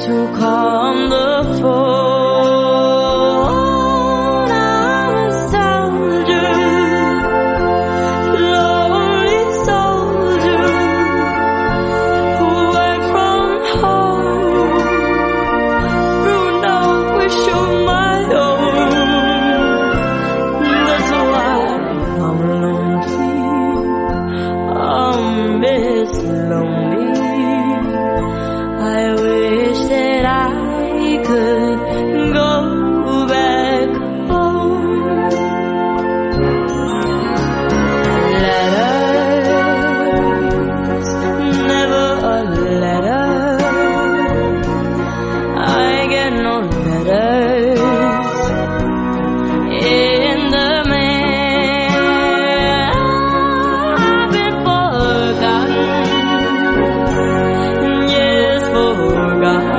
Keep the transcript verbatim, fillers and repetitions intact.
to calm the phone. I'm a soldier, lonely soldier, away from home, through no wish of my own. That's why I'm lonely, I'm Miss Lonely. I wish that I could go back home. Letters, never a letter. I get no letters in the mail. I've been forgotten. Yes, forgotten.